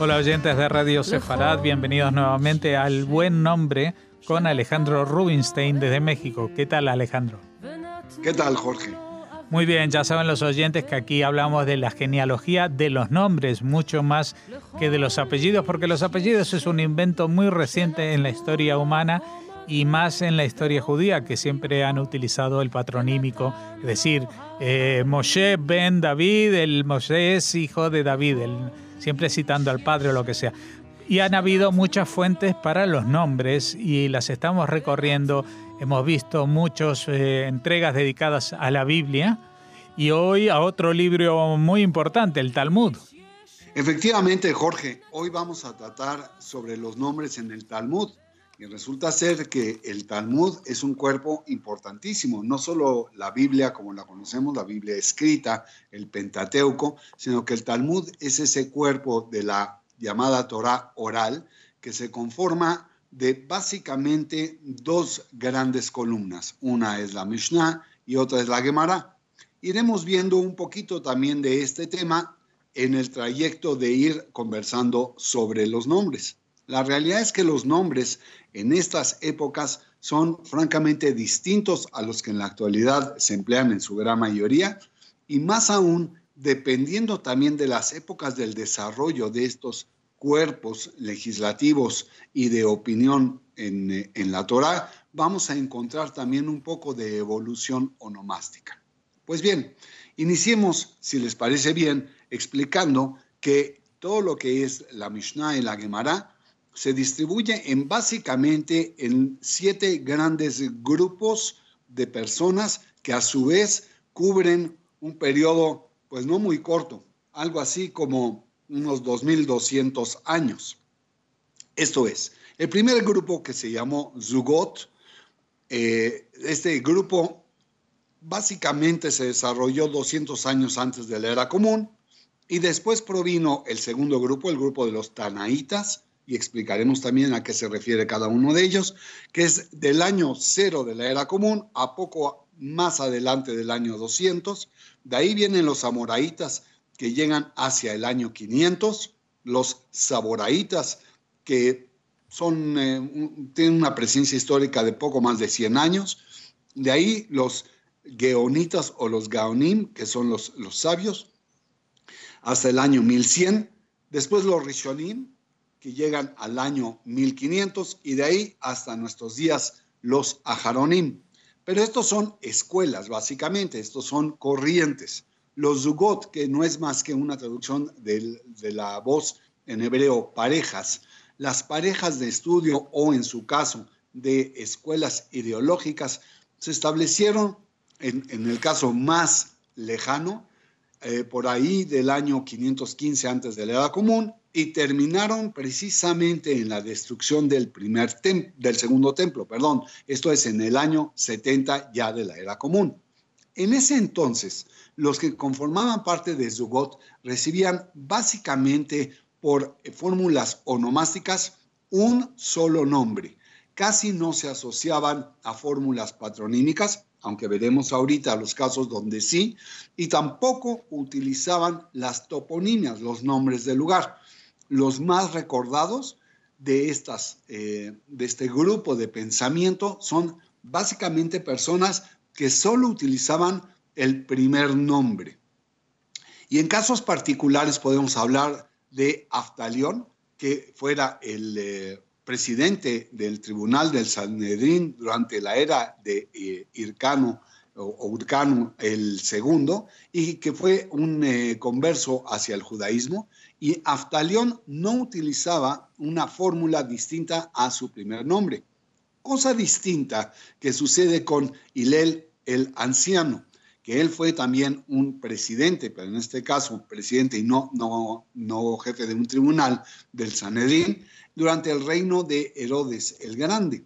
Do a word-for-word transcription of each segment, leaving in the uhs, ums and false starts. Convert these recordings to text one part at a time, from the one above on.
Hola oyentes de Radio Sefarad, bienvenidos nuevamente al Buen Nombre con Alejandro Rubinstein desde México. ¿Qué tal, Alejandro? ¿Qué tal, Jorge? Muy bien, ya saben los oyentes que aquí hablamos de la genealogía de los nombres, mucho más que de los apellidos, porque los apellidos es un invento muy reciente en la historia humana y más en la historia judía, que siempre han utilizado el patronímico, es decir, eh, Moshe ben David, el Moshe es hijo de David, el, siempre citando al padre o lo que sea. Y han habido muchas fuentes para los nombres y las estamos recorriendo. Hemos visto muchas eh, entregas dedicadas a la Biblia y hoy a otro libro muy importante, el Talmud. Efectivamente, Jorge, hoy vamos a tratar sobre los nombres en el Talmud. Y resulta ser que el Talmud es un cuerpo importantísimo, no solo la Biblia como la conocemos, la Biblia escrita, el Pentateuco, sino que el Talmud es ese cuerpo de la llamada Torá oral que se conforma de básicamente dos grandes columnas. Una es la Mishnah y otra es la Gemara. Iremos viendo un poquito también de este tema en el trayecto de ir conversando sobre los nombres. La realidad es que los nombres en estas épocas son francamente distintos a los que en la actualidad se emplean en su gran mayoría y más aún dependiendo también de las épocas del desarrollo de estos cuerpos legislativos y de opinión en, en la Torá, vamos a encontrar también un poco de evolución onomástica. Pues bien, iniciemos, si les parece bien, explicando que todo lo que es la Mishnah y la Gemara se distribuye en básicamente en siete grandes grupos de personas que a su vez cubren un periodo pues no muy corto, algo así como unos dos mil doscientos años. Esto es, el primer grupo que se llamó Zugot, eh, este grupo básicamente se desarrolló doscientos años antes de la Era Común y después provino el segundo grupo, el grupo de los Tanaítas, y explicaremos también a qué se refiere cada uno de ellos, que es del año cero de la Era Común a poco más adelante del año doscientos. De ahí vienen los amoraitas, que llegan hacia el año quinientos, los saboraitas, que son, eh, un, tienen una presencia histórica de poco más de cien años. De ahí los geonitas o los gaonim, que son los, los sabios, hasta el año mil cien. Después los rishonim, que llegan al año mil quinientos, y de ahí hasta nuestros días los ajaronim. Pero estos son escuelas, básicamente, estos son corrientes. Los zugot, que no es más que una traducción de, de la voz en hebreo, parejas. Las parejas de estudio o, en su caso, de escuelas ideológicas, se establecieron, en, en el caso más lejano, eh, por ahí del año quinientos quince antes de la Era Común, y terminaron precisamente en la destrucción del, primer tem- del segundo templo, perdón, esto es en el año setenta ya de la Era Común. En ese entonces, los que conformaban parte de Zugot recibían básicamente por fórmulas onomásticas un solo nombre. Casi no se asociaban a fórmulas patronímicas, aunque veremos ahorita los casos donde sí, y tampoco utilizaban las toponimias, los nombres del lugar. Los más recordados de, estas, eh, de este grupo de pensamiento son básicamente personas que solo utilizaban el primer nombre. Y en casos particulares podemos hablar de Aftalión, que fuera el eh, presidente del tribunal del Sanedrín durante la era de eh, Hircano o Urcano el segundo, y que fue un eh, converso hacia el judaísmo, y Aftalión no utilizaba una fórmula distinta a su primer nombre. Cosa distinta que sucede con Hillel el anciano, que él fue también un presidente, pero en este caso presidente y no, no, no jefe de un tribunal del Sanedrín, durante el reino de Herodes el Grande.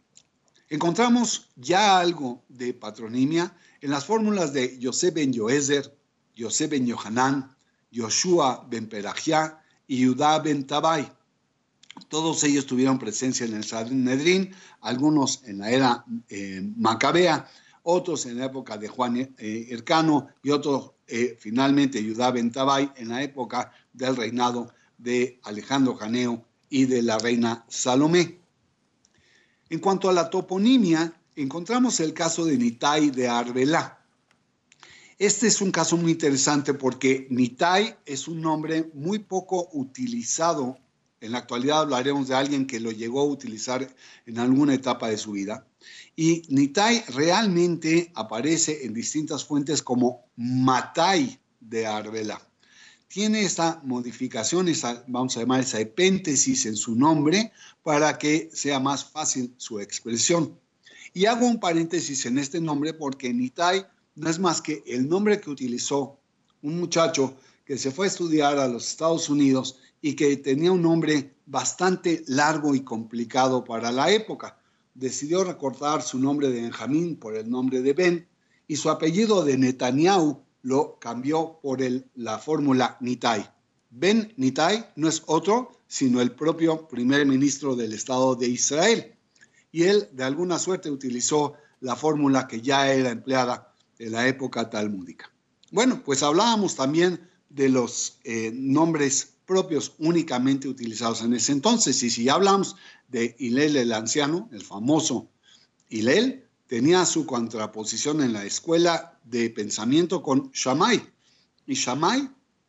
Encontramos ya algo de patronimia en las fórmulas de Yosef ben Yoezer, Yosef ben Yohanan, Yoshua ben Perajá y Judá ben Tabai. Todos ellos tuvieron presencia en el Sanedrín, algunos en la era eh, macabea, otros en la época de Juan eh, Hircano y otros eh, finalmente Judá ben Tabai en la época del reinado de Alejandro Janeo y de la reina Salomé. En cuanto a la toponimia, encontramos el caso de Nitai de Arbelá. Este es un caso muy interesante porque Nitai es un nombre muy poco utilizado. En la actualidad hablaremos de alguien que lo llegó a utilizar en alguna etapa de su vida. Y Nitai realmente aparece en distintas fuentes como Matai de Arbelá. Tiene esta modificación, esa, vamos a llamar esa epéntesis en su nombre para que sea más fácil su expresión. Y hago un paréntesis en este nombre porque Nitai no es más que el nombre que utilizó un muchacho que se fue a estudiar a los Estados Unidos y que tenía un nombre bastante largo y complicado para la época. Decidió recortar su nombre de Benjamín por el nombre de Ben y su apellido de Netanyahu lo cambió por el, la fórmula Nitai. Ben Nitai no es otro sino el propio primer ministro del Estado de Israel. Y él de alguna suerte utilizó la fórmula que ya era empleada en la época talmúdica. Bueno, pues hablábamos también de los eh, nombres propios únicamente utilizados en ese entonces. Y si ya hablamos de Hillel el anciano, el famoso Hillel, tenía su contraposición en la escuela de pensamiento con Shammai. Y Shammai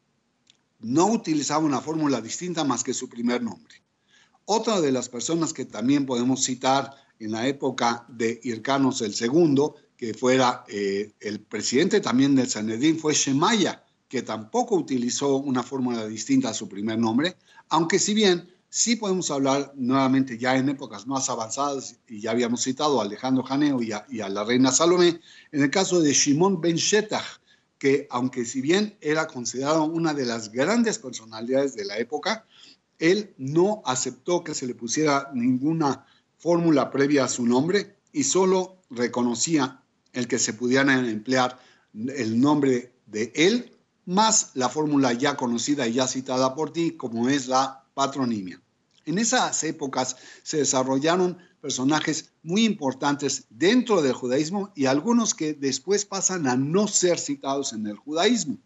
no utilizaba una fórmula distinta más que su primer nombre. Otra de las personas que también podemos citar en la época de Hircanos el segundo, que fuera eh, el presidente también del Sanedrín, fue Shemaya, que tampoco utilizó una fórmula distinta a su primer nombre, aunque si bien sí podemos hablar nuevamente ya en épocas más avanzadas, y ya habíamos citado a Alejandro Janeo y a, y a la reina Salomé, en el caso de Shimon ben Shetach, que aunque si bien era considerado una de las grandes personalidades de la época, él no aceptó que se le pusiera ninguna fórmula previa a su nombre y solo reconocía el que se pudieran emplear el nombre de él más la fórmula ya conocida y ya citada por ti, como es la patronimia. En esas épocas se desarrollaron personajes muy importantes dentro del judaísmo y algunos que después pasan a no ser citados en el judaísmo,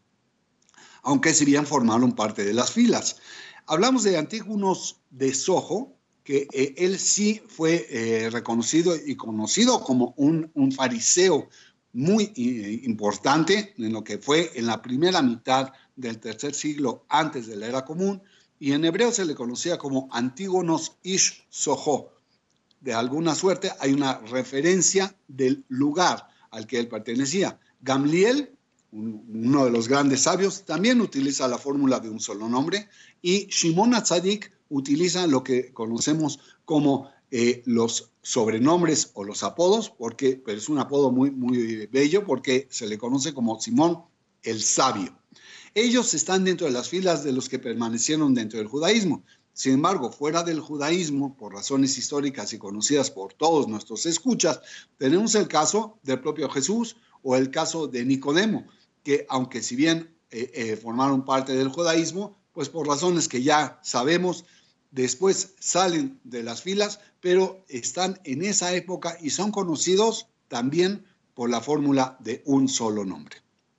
aunque si bien formaron parte de las filas. Hablamos de Antígonos de Sojo, que eh, él sí fue eh, reconocido y conocido como un, un fariseo muy eh, importante en lo que fue en la primera mitad del tercer siglo antes de la era común, y en hebreo se le conocía como Antígonos Ish Sojo. De alguna suerte hay una referencia del lugar al que él pertenecía. Gamliel, un, uno de los grandes sabios, también utiliza la fórmula de un solo nombre, y Shimon HaTzadik utiliza lo que conocemos como eh, los sobrenombres o los apodos, porque, pero es un apodo muy, muy bello porque se le conoce como Simón el Sabio. Ellos están dentro de las filas de los que permanecieron dentro del judaísmo. Sin embargo, fuera del judaísmo, por razones históricas y conocidas por todos nuestros escuchas, tenemos el caso del propio Jesús o el caso de Nicodemo, que aunque si bien eh, eh, formaron parte del judaísmo, pues por razones que ya sabemos, después salen de las filas, pero están en esa época y son conocidos también por la fórmula de un solo nombre.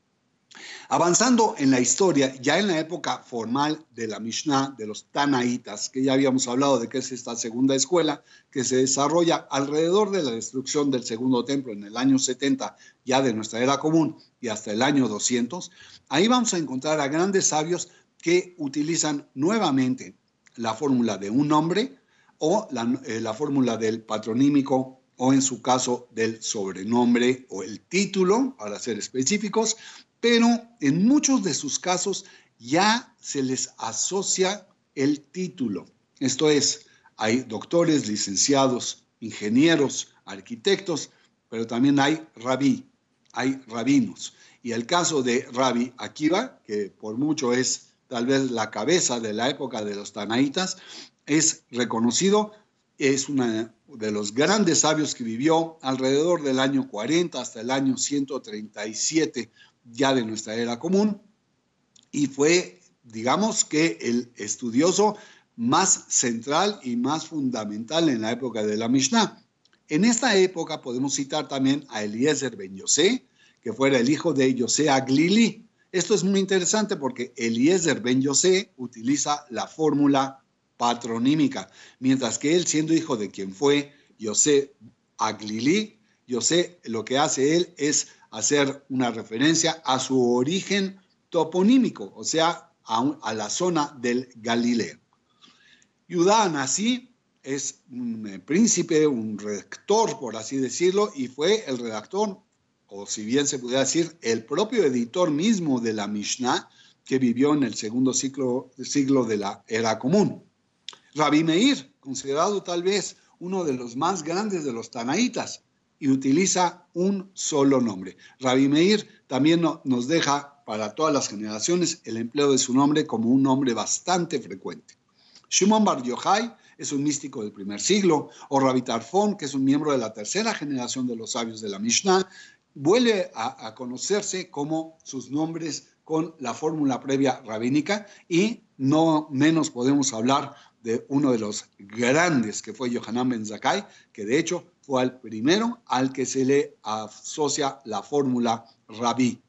Avanzando en la historia, ya en la época formal de la Mishnah, de los Tanaitas, que ya habíamos hablado de que es esta segunda escuela, que se desarrolla alrededor de la destrucción del segundo templo en el año setenta, ya de nuestra era común, y hasta el año doscientos, ahí vamos a encontrar a grandes sabios que utilizan nuevamente la fórmula de un nombre o la, eh, la fórmula del patronímico o en su caso del sobrenombre o el título, para ser específicos, pero en muchos de sus casos ya se les asocia el título. Esto es, hay doctores, licenciados, ingenieros, arquitectos, pero también hay rabí, hay rabinos. Y el caso de Rabbi Akiva, que por mucho es tal vez la cabeza de la época de los Tanaitas, es reconocido, es uno de los grandes sabios que vivió alrededor del año cuarenta hasta el año ciento treinta y siete ya de nuestra era común, y fue, digamos que el estudioso más central y más fundamental en la época de la Mishnah. En esta época podemos citar también a Eliezer ben Yosé, que fuera el hijo de Yosé Aglili, Esto es muy interesante porque Eliezer ben Yosé utiliza la fórmula patronímica, mientras que él, siendo hijo de quien fue Yosé Aglili, Yosé, lo que hace él es hacer una referencia a su origen toponímico, o sea, a, un, a la zona del Galileo. Judá Anasí es un príncipe, un rector, por así decirlo, y fue el redactor, o si bien se pudiera decir, el propio editor mismo de la Mishnah, que vivió en el segundo siglo, siglo de la Era Común. Rabbi Meir, considerado tal vez uno de los más grandes de los tanaítas, y utiliza un solo nombre. Rabbi Meir también no, nos deja para todas las generaciones el empleo de su nombre como un nombre bastante frecuente. Shimon Bar Yochai es un místico del primer siglo, o Rabbi Tarfón, que es un miembro de la tercera generación de los sabios de la Mishnah, vuelve a, a conocerse como sus nombres con la fórmula previa rabínica, y no menos podemos hablar de uno de los grandes que fue Yohanan ben Zakkai, que de hecho fue el primero al que se le asocia la fórmula rabí.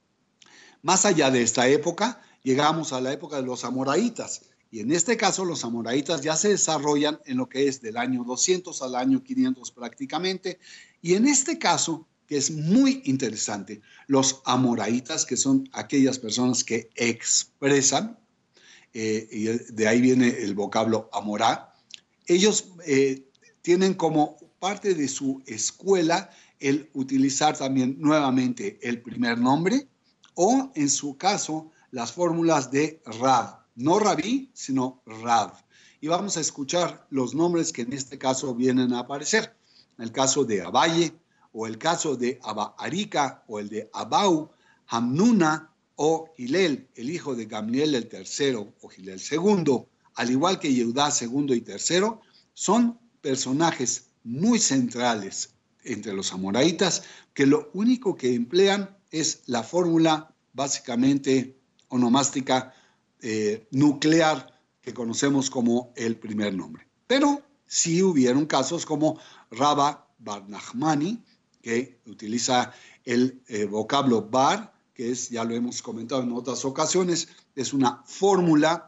Más allá de esta época, llegamos a la época de los amoraitas, y en este caso los amoraitas ya se desarrollan en lo que es del año doscientos al año quinientos prácticamente, y en este caso, que es muy interesante, los amoraitas, que son aquellas personas que expresan, eh, y de ahí viene el vocablo amorá, ellos eh, tienen como parte de su escuela el utilizar también nuevamente el primer nombre, o en su caso las fórmulas de Rav, no Rabí, sino Rav. Y vamos a escuchar los nombres que en este caso vienen a aparecer. El caso de Abaye, o el caso de Abba Arika, o el de Abau, Hamnuna o Hilel, el hijo de Gamliel el tercero, o Hilel segundo, al igual que Yehudá segundo y tercero, son personajes muy centrales entre los amoraitas, que lo único que emplean es la fórmula básicamente onomástica eh, nuclear que conocemos como el primer nombre. Pero sí hubieron casos como Rabba Bar Nachmani, que utiliza el eh, vocablo bar, que es, ya lo hemos comentado en otras ocasiones, es una fórmula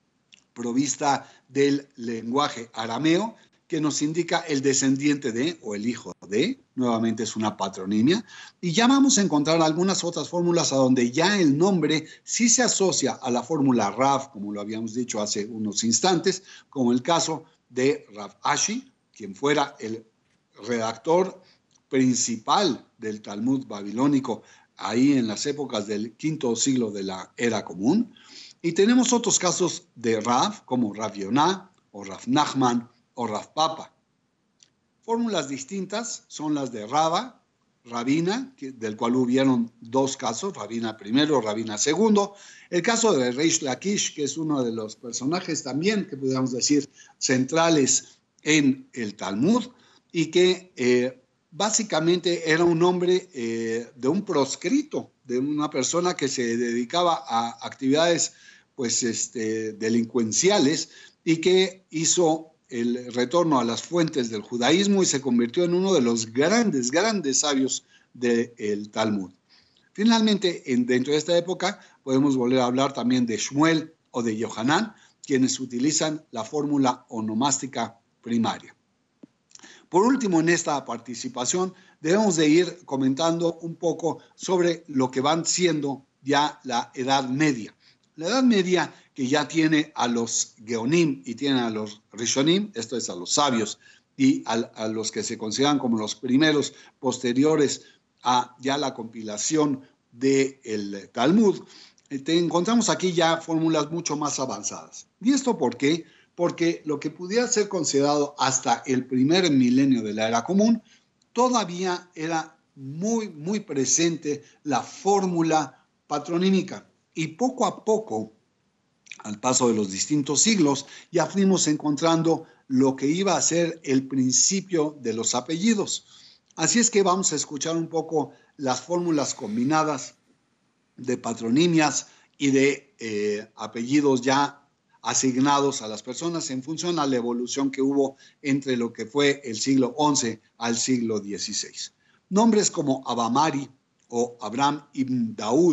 provista del lenguaje arameo que nos indica el descendiente de o el hijo de, nuevamente es una patronimia, y ya vamos a encontrar algunas otras fórmulas a donde ya el nombre sí se asocia a la fórmula Rav, como lo habíamos dicho hace unos instantes, como el caso de Rav Ashi, quien fuera el redactor principal del Talmud babilónico ahí en las épocas del quinto siglo de la Era Común. Y tenemos otros casos de Rav, como Rav Yonah, o Rav Nachman, o Rav Papa. Fórmulas distintas son las de Raba, Rabina, que, del cual hubieron dos casos, Rabina primero, Rabina segundo. El caso de Reish Lakish, que es uno de los personajes también, que podríamos decir, centrales en el Talmud, y que eh, básicamente era un hombre eh, de un proscrito, de una persona que se dedicaba a actividades pues, este, delincuenciales, y que hizo el retorno a las fuentes del judaísmo y se convirtió en uno de los grandes, grandes sabios del Talmud. Finalmente, en, dentro de esta época, podemos volver a hablar también de Shmuel o de Yohanan, quienes utilizan la fórmula onomástica primaria. Por último, en esta participación, debemos de ir comentando un poco sobre lo que van siendo ya la Edad Media. La Edad Media, que ya tiene a los Geonim y tiene a los Rishonim, esto es a los sabios, y a, a los que se consideran como los primeros posteriores a ya la compilación del Talmud, te encontramos aquí ya fórmulas mucho más avanzadas. ¿Y esto por qué? Porque lo que pudiera ser considerado hasta el primer milenio de la Era Común, todavía era muy, muy presente la fórmula patronímica. Y poco a poco, al paso de los distintos siglos, ya fuimos encontrando lo que iba a ser el principio de los apellidos. Así es que vamos a escuchar un poco las fórmulas combinadas de patronimias y de eh, apellidos ya asignados a las personas en función a la evolución que hubo entre lo que fue el siglo once al siglo dieciséis. Nombres como Abamari o Abraham ibn Daud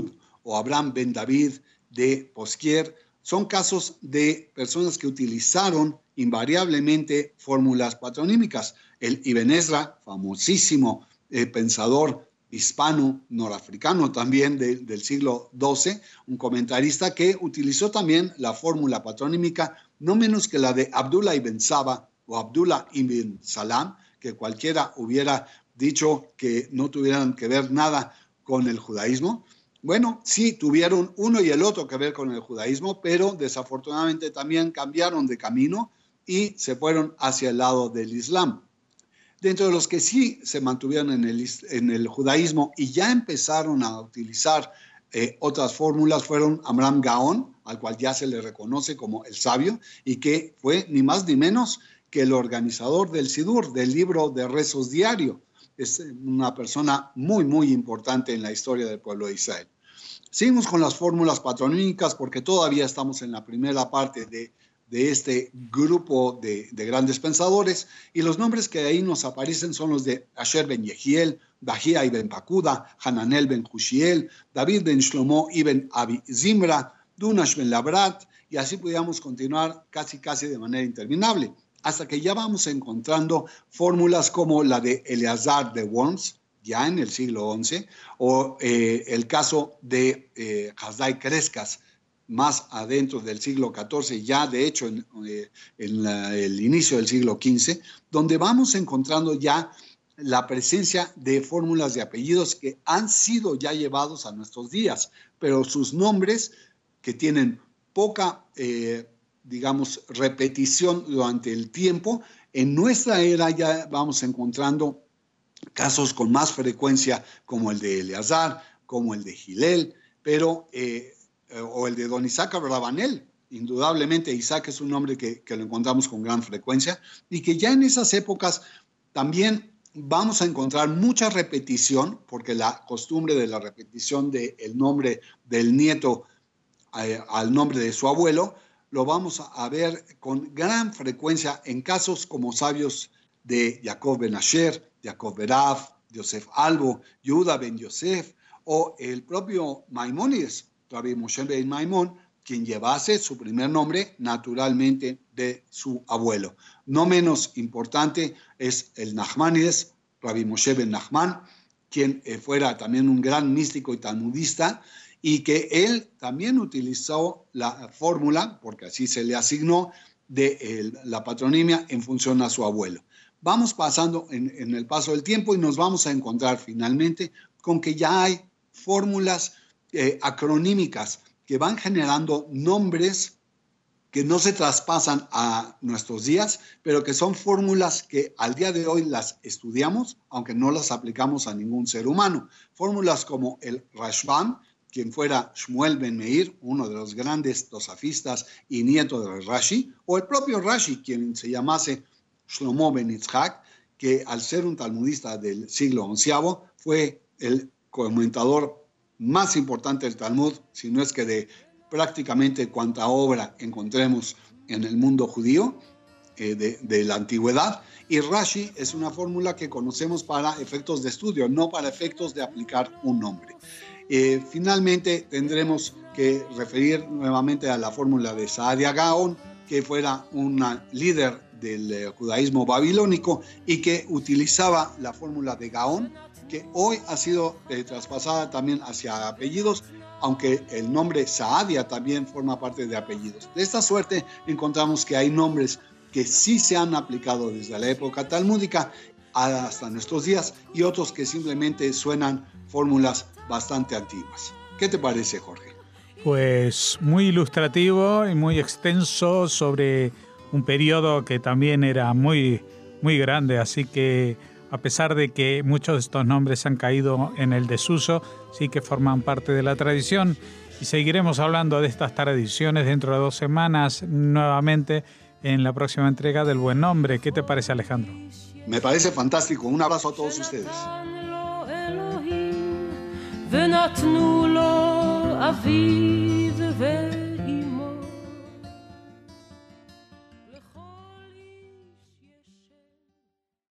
o Abraham ben David de Posquier. Son casos de personas que utilizaron invariablemente fórmulas patronímicas. El Ibn Ezra, famosísimo eh, pensador hispano, norafricano también de, del siglo doce, un comentarista que utilizó también la fórmula patronímica, no menos que la de Abdullah ibn Saba o Abdullah ibn Salam, que cualquiera hubiera dicho que no tuvieran que ver nada con el judaísmo. Bueno, sí, tuvieron uno y el otro que ver con el judaísmo, pero desafortunadamente también cambiaron de camino y se fueron hacia el lado del Islam. Dentro de los que sí se mantuvieron en el, en el judaísmo y ya empezaron a utilizar eh, otras fórmulas fueron Amram Gaón, al cual ya se le reconoce como el sabio, y que fue ni más ni menos que el organizador del Sidur, del libro de rezos diario. Es una persona muy, muy importante en la historia del pueblo de Israel. Seguimos con las fórmulas patronímicas porque todavía estamos en la primera parte de, de este grupo de, de grandes pensadores, y los nombres que ahí nos aparecen son los de Asher ben Yehiel, Bahía ibn Pakuda, Hananel ben Hushiel, David ben Shlomo ibn Abi Zimra, Dunash ben Labrat, y así podíamos continuar casi casi de manera interminable, hasta que ya vamos encontrando fórmulas como la de Eleazar de Worms, ya en el siglo once, o eh, el caso de eh, Hasdai Crescas, más adentro del siglo catorce, ya de hecho en, eh, en la, el inicio del siglo quince, donde vamos encontrando ya la presencia de fórmulas de apellidos que han sido ya llevados a nuestros días, pero sus nombres que tienen poca, eh, digamos, repetición durante el tiempo, en nuestra era ya vamos encontrando casos con más frecuencia como el de Eleazar, como el de Gilel, pero, eh, o el de Don Isaac Abravanel. Indudablemente Isaac es un nombre que, que lo encontramos con gran frecuencia y que ya en esas épocas también vamos a encontrar mucha repetición, porque la costumbre de la repetición del nombre del nieto eh, al nombre de su abuelo, lo vamos a ver con gran frecuencia en casos como sabios de Jacob ben Asher, Jacob Beraf, Yosef Albo, Yehuda ben Yosef, o el propio Maimónides, Rabbi Moshe ben Maimón, quien llevase su primer nombre naturalmente de su abuelo. No menos importante es el Nachmanides, Rabbi Moshe ben Nachman, quien eh, fuera también un gran místico y talmudista, y que él también utilizó la fórmula, porque así se le asignó, de eh, la patronimia en función a su abuelo. Vamos pasando en, en el paso del tiempo y nos vamos a encontrar finalmente con que ya hay fórmulas eh, acronímicas que van generando nombres que no se traspasan a nuestros días, pero que son fórmulas que al día de hoy las estudiamos, aunque no las aplicamos a ningún ser humano. Fórmulas como el Rashbam, quien fuera Shmuel ben Meir, uno de los grandes tosafistas y nieto de Rashi, o el propio Rashi, quien se llamase Shlomo ben Yitzhak, que al ser un talmudista del siglo onceavo, fue el comentador más importante del Talmud, si no es que de prácticamente cuanta obra encontremos en el mundo judío eh, de, de la antigüedad. Y Rashi es una fórmula que conocemos para efectos de estudio, no para efectos de aplicar un nombre. Eh, finalmente tendremos que referir nuevamente a la fórmula de Saadia Gaon, que fuera una líder del eh, judaísmo babilónico y que utilizaba la fórmula de Gaón, que hoy ha sido eh, traspasada también hacia apellidos, aunque el nombre Saadia también forma parte de apellidos. De esta suerte encontramos que hay nombres que sí se han aplicado desde la época talmúdica hasta nuestros días y otros que simplemente suenan fórmulas bastante antiguas. ¿Qué te parece, Jorge? Pues muy ilustrativo y muy extenso sobre un periodo que también era muy, muy grande, así que a pesar de que muchos de estos nombres han caído en el desuso, sí que forman parte de la tradición y seguiremos hablando de estas tradiciones dentro de dos semanas nuevamente en la próxima entrega del Buen Nombre. ¿Qué te parece, Alejandro? Me parece fantástico. Un abrazo a todos ustedes. ונתנו לו אביו